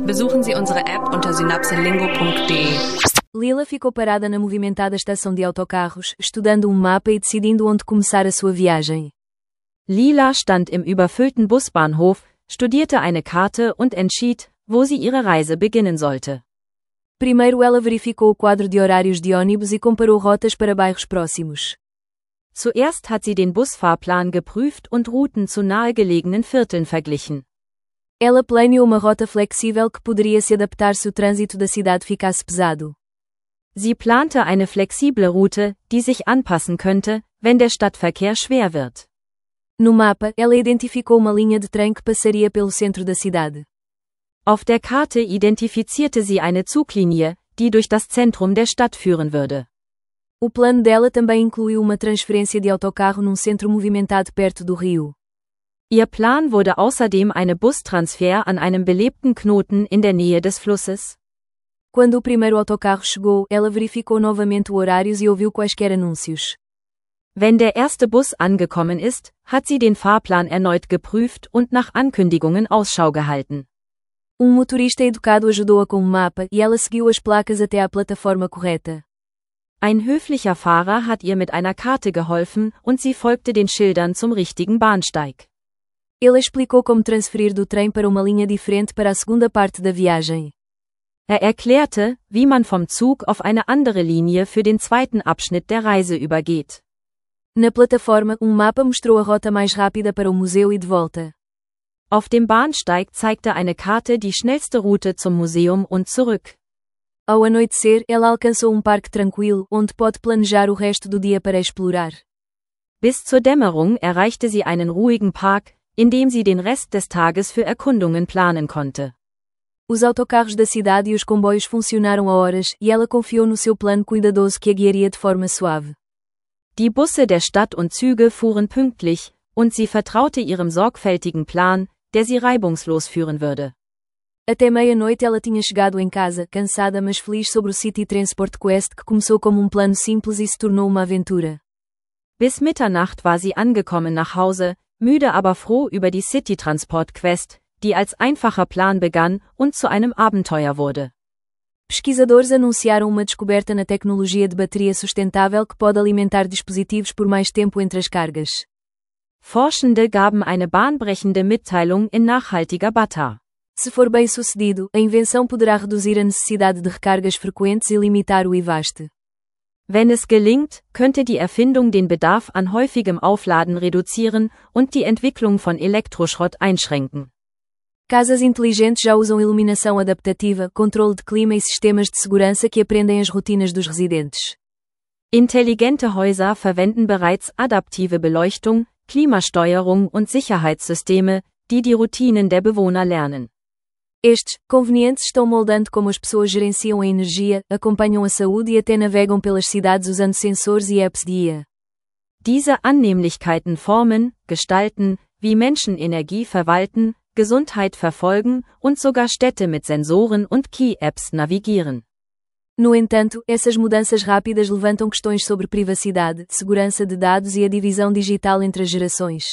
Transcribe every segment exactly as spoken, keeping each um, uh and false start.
Besuchen Sie unsere App unter synapselingo punto de. Lila ficou parada na movimentada estação de autocarros, estudando um mapa e decidindo onde começar a sua viagem. Lila stand im überfüllten Busbahnhof, studierte eine Karte und entschied, wo sie ihre Reise beginnen sollte. Primeiro ela verificou o quadro de horários de ônibus e comparou rotas para bairros próximos. Zuerst hat sie den Busfahrplan geprüft und Routen zu nahegelegenen Vierteln verglichen. Ela planeou uma rota flexível que poderia se adaptar se o trânsito da cidade ficasse pesado. Sie plante eine flexible Route, die sich anpassen könnte, wenn der Stadtverkehr schwer wird. No mapa, ela identificou uma linha de trem que passaria pelo centro da cidade. Auf der Karte identifizierte sie eine Zuglinie, die durch das Zentrum der Stadt führen würde. O plano dela também incluiu uma transferência de autocarro num centro movimentado perto do rio. Ihr Plan wurde außerdem eine Bustransfer an einem belebten Knoten in der Nähe des Flusses. Quando o primeiro autocarro chegou, ela verificou novamente os horários e ouviu quaisquer anúncios. Wenn der erste Bus angekommen ist, hat sie den Fahrplan erneut geprüft und nach Ankündigungen Ausschau gehalten. Um motorista educado ajudou-a com um mapa e ela seguiu as placas até à plataforma correta. Ein höflicher Fahrer hat ihr mit einer Karte geholfen und sie folgte den Schildern zum richtigen Bahnsteig. Ele explicou como transferir do trem para uma linha diferente para a segunda parte da viagem. Er erklärte, wie man vom Zug auf eine andere Linie für den zweiten Abschnitt der Reise übergeht. Na plataforma, um mapa mostrou a rota mais rápida para o museu e de volta. Auf dem Bahnsteig zeigte eine Karte die schnellste Route zum Museum und zurück. Ao anoitecer, ela alcançou um parque tranquilo, onde pode planejar o resto do dia para explorar. Bis zur Dämmerung erreichte sie einen ruhigen Park, in dem sie den Rest des Tages für Erkundungen planen konnte. Os autocarros da cidade e os comboios funcionaram a horas, e ela confiou no seu plano cuidadoso que a guiaria de forma suave. Die Busse der Stadt und Züge fuhren pünktlich, und sie vertraute ihrem sorgfältigen Plan, der sie reibungslos führen würde. Até meia-noite ela tinha chegado em casa, cansada mas feliz sobre o City Transport Quest que começou como um plano simples e se tornou uma aventura. Bis Mitternacht war sie angekommen nach Hause, müde aber froh über die City Transport Quest, die als einfacher Plan begann und zu einem Abenteuer wurde. Pesquisadores anunciaram uma descoberta na tecnologia de bateria sustentável que pode alimentar dispositivos por mais tempo entre as cargas. Forschende gaben eine bahnbrechende Mitteilung in nachhaltiger Bata. Se for bem sucedido, a invenção poderá reduzir a necessidade de recargas frequentes e limitar o I-Vaste. Wenn es gelingt, könnte die Erfindung den Bedarf an häufigem Aufladen reduzieren und die Entwicklung von Elektroschrott einschränken. Casas inteligentes já usam iluminação adaptativa, controle de clima e sistemas de segurança que aprendem as rotinas dos residentes. Intelligente Häuser verwenden bereits adaptive Beleuchtung, Klimasteuerung und Sicherheitssysteme, die die Routinen der Bewohner lernen. Estes, convenientes, estão moldando como as pessoas gerenciam a energia, acompanham a saúde e até navegam pelas cidades usando sensores e apps de I A. Diese Annehmlichkeiten formen, gestalten, wie Menschen Energie verwalten, Gesundheit verfolgen und sogar Städte mit Sensoren und Key-Apps navigieren. No entanto, essas mudanças rápidas levantam questões sobre privacidade, segurança de dados e a divisão digital entre as gerações.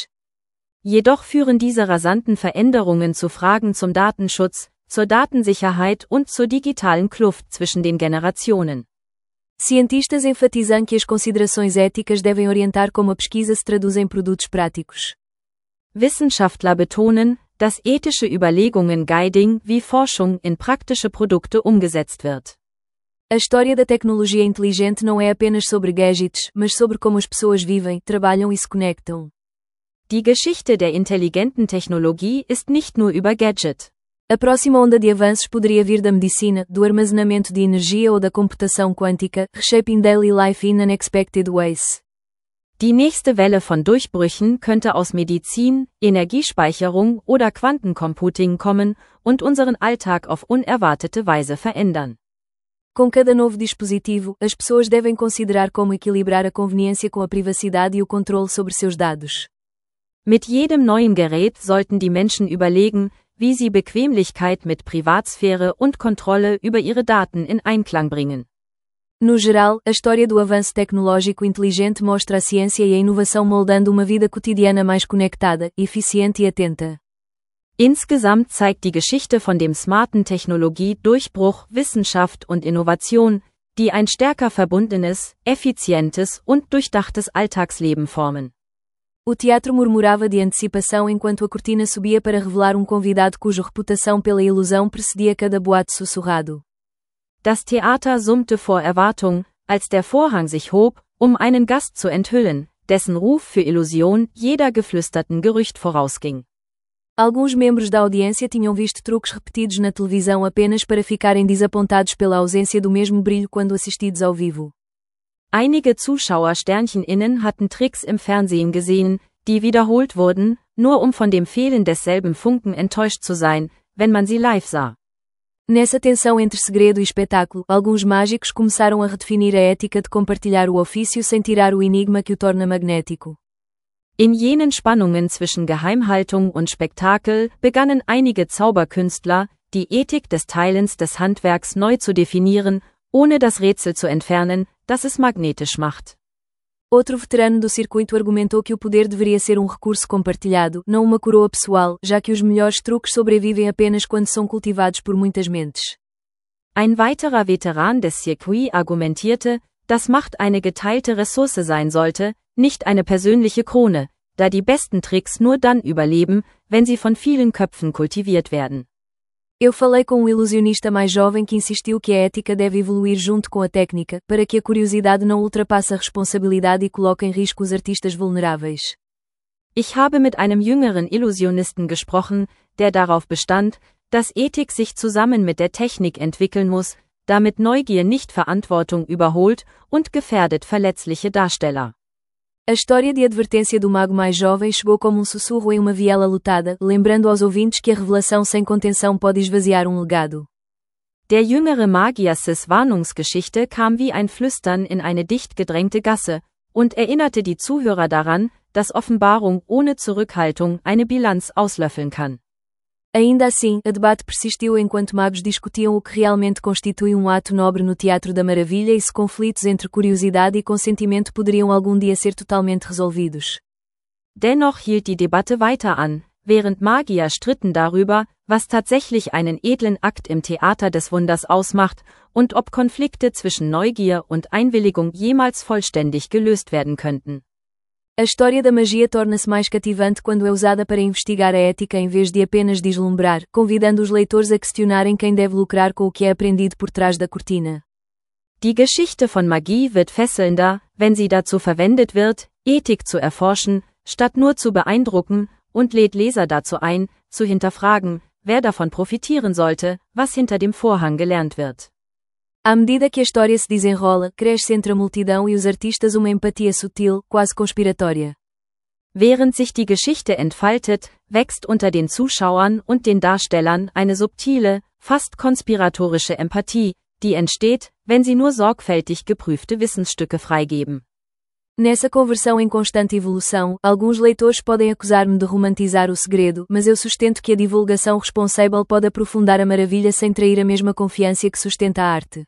Jedoch führen diese rasanten Veränderungen zu Fragen zum Datenschutz, zur Datensicherheit und zur digitalen Kluft zwischen den Generationen. Cientistas enfatizam que as considerações éticas devem orientar como a pesquisa se traduz em produtos práticos. Wissenschaftler betonen, dass ethische Überlegungen guiding wie Forschung in praktische Produkte umgesetzt wird. A história da tecnologia inteligente não é apenas sobre gadgets, mas sobre como as pessoas vivem, trabalham e se conectam. Die Geschichte der intelligenten Technologie ist nicht nur über Gadget. A próxima onda de avanços poderia vir da medicina, do armazenamento de energia ou da computação quântica, reshaping daily life in unexpected ways. Die nächste Welle von Durchbrüchen könnte aus Medizin, Energiespeicherung oder Quantencomputing kommen und unseren Alltag auf unerwartete Weise verändern. Com cada novo dispositivo, as pessoas devem considerar como equilibrar a conveniência com a privacidade e o controle sobre seus dados. Mit jedem neuen Gerät sollten die Menschen überlegen, wie sie Bequemlichkeit mit Privatsphäre und Kontrolle über ihre Daten in Einklang bringen. No geral, a história do avanço tecnológico inteligente mostra a ciência e a inovação moldando uma vida cotidiana mais conectada, eficiente e atenta. Insgesamt zeigt die Geschichte von dem smarten Technologie-Durchbruch Wissenschaft und Innovation, die ein stärker verbundenes, effizientes und durchdachtes Alltagsleben formen. O teatro murmurava de antecipação enquanto a cortina subia para revelar um convidado cuja reputação pela ilusão precedia cada boato sussurrado. Das Theater summte vor Erwartung, als der Vorhang sich hob, um einen Gast zu enthüllen, dessen Ruf für Illusion jeder geflüsterten Gerücht vorausging. Alguns membros da audiência tinham visto truques repetidos na televisão apenas para ficarem desapontados pela ausência do mesmo brilho quando assistidos ao vivo. Einige Zuschauer SternchenInnen hatten Tricks im Fernsehen gesehen, die wiederholt wurden, nur um von dem Fehlen desselben Funken enttäuscht zu sein, wenn man sie live sah. Nessa tensão entre segredo e espetáculo, alguns mágicos começaram a redefinir a ética de compartilhar o ofício sem tirar o enigma que o torna magnético. In jenen Spannungen zwischen Geheimhaltung und Spektakel begannen einige Zauberkünstler, die Ethik des Teilens des Handwerks neu zu definieren, ohne das Rätsel zu entfernen, das es magnetisch macht. Outro veterano do circuito argumentou que o poder deveria ser um recurso compartilhado, não uma coroa pessoal, já que os melhores truques sobrevivem apenas quando são cultivados por muitas mentes. Ein weiterer Veteran des Circuits argumentierte, dass Macht eine geteilte Ressource sein sollte, nicht eine persönliche Krone, da die besten Tricks nur dann überleben, wenn sie von vielen Köpfen kultiviert werden. Eu falei com um ilusionista mais jovem que insistiu que a ética deve evoluir junto com a técnica, para que a curiosidade não ultrapasse a responsabilidade e coloque em risco os artistas vulneráveis. Ich habe mit einem jüngeren Illusionisten gesprochen, der darauf bestand, dass Ethik sich zusammen mit der Technik entwickeln muss, damit Neugier nicht Verantwortung überholt und gefährdet verletzliche Darsteller. A história de advertência do mago mais jovem chegou como um sussurro em uma viela lotada, lembrando aos ouvintes que a revelação sem contenção pode esvaziar um legado. Der jüngere Magiers' Warnungsgeschichte kam wie ein Flüstern in eine dicht gedrängte Gasse und erinnerte die Zuhörer daran, dass Offenbarung ohne Zurückhaltung eine Bilanz auslöffeln kann. Ainda assim, a debate persistiu enquanto magos discutiam o que realmente constitui um ato nobre no Teatro da Maravilha e se conflitos entre curiosidade e consentimento poderiam algum dia ser totalmente resolvidos. Dennoch hielt die Debatte weiter an, während Magier stritten darüber, was tatsächlich einen edlen Akt im Theater des Wunders ausmacht und ob Konflikte zwischen Neugier und Einwilligung jemals vollständig gelöst werden könnten. A história da magia torna-se mais cativante quando é usada para investigar a ética em vez de apenas deslumbrar, convidando os leitores a questionarem quem deve lucrar com o que é aprendido por trás da cortina. Die Geschichte von Magie wird fesselnder, wenn sie dazu verwendet wird, Ethik zu erforschen, statt nur zu beeindrucken, und lädt Leser dazu ein, zu hinterfragen, wer davon profitieren sollte, was hinter dem Vorhang gelernt wird. À medida que a história se desenrola, cresce entre a multidão e os artistas uma empatia sutil, quase conspiratória. Während sich die Geschichte entfaltet, wächst unter den Zuschauern und den Darstellern eine subtile, fast konspiratorische Empathie, die entsteht, wenn sie nur sorgfältig geprüfte Wissensstücke freigeben. Nessa conversão em constante evolução, alguns leitores podem acusar-me de romantizar o segredo, mas eu sustento que a divulgação responsável pode aprofundar a maravilha sem trair a mesma confiança que sustenta a arte.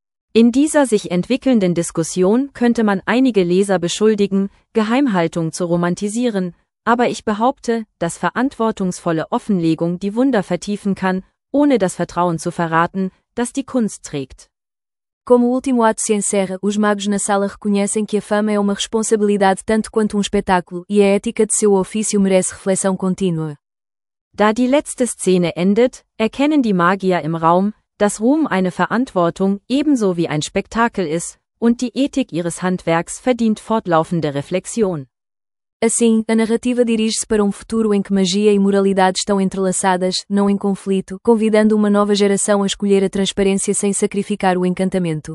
In dieser sich entwickelnden Diskussion könnte man einige Leser beschuldigen, Geheimhaltung zu romantisieren, aber ich behaupte, dass verantwortungsvolle Offenlegung die Wunder vertiefen kann, ohne das Vertrauen zu verraten, das die Kunst trägt. Como o último ato se encerra, os magos na sala reconhecem que a fama é uma responsabilidade tanto quanto um espetáculo, e a ética de seu ofício merece reflexão contínua. Da die letzte Szene endet, erkennen die Magier im Raum, dass Ruhm eine Verantwortung ebenso wie ein Spektakel ist, und die Ethik ihres Handwerks verdient fortlaufende Reflexion. Assim, a narrativa dirige-se para um futuro em que magia e moralidade estão entrelaçadas, não em conflito, convidando uma nova geração a escolher a transparência sem sacrificar o encantamento.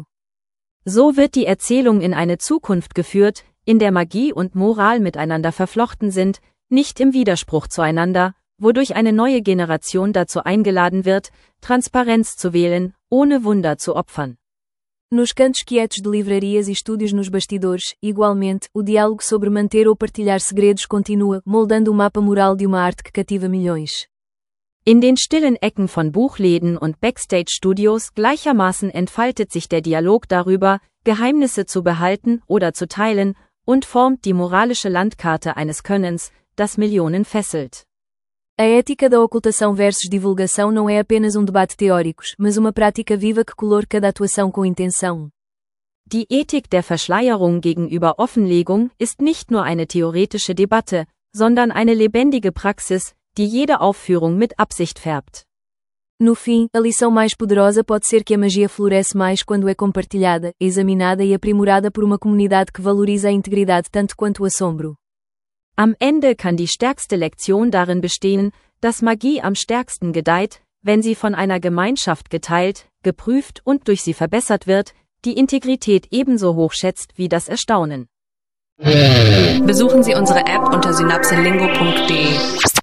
So wird die Erzählung in eine Zukunft geführt, in der Magie und Moral miteinander verflochten sind, nicht im Widerspruch zueinander, wodurch eine neue Generation dazu eingeladen wird, Transparenz zu wählen, ohne Wunder zu opfern. Nos cantos quietos de livrarias e estúdios nos bastidores, igualmente, o diálogo sobre manter ou partilhar segredos continua, moldando o mapa moral de uma arte que cativa milhões. In den stillen Ecken von Buchläden und Backstage-Studios gleichermaßen entfaltet sich der Dialog darüber, Geheimnisse zu behalten oder zu teilen, und formt die moralische Landkarte eines Könnens, das Millionen fesselt. A ética da ocultação versus divulgação não é apenas um debate teórico, mas uma prática viva que colore cada atuação com intenção. Die Ethik der Verschleierung gegenüber Offenlegung ist nicht nur eine theoretische Debatte, sondern eine lebendige Praxis, die jede Aufführung mit Absicht färbt. No fim, a lição mais poderosa pode ser que a magia floresce mais quando é compartilhada, examinada e aprimorada por uma comunidade que valoriza a integridade tanto quanto o assombro. Am Ende kann die stärkste Lektion darin bestehen, dass Magie am stärksten gedeiht, wenn sie von einer Gemeinschaft geteilt, geprüft und durch sie verbessert wird, die Integrität ebenso hoch schätzt wie das Erstaunen. Besuchen Sie unsere App unter synapselingo punkt de.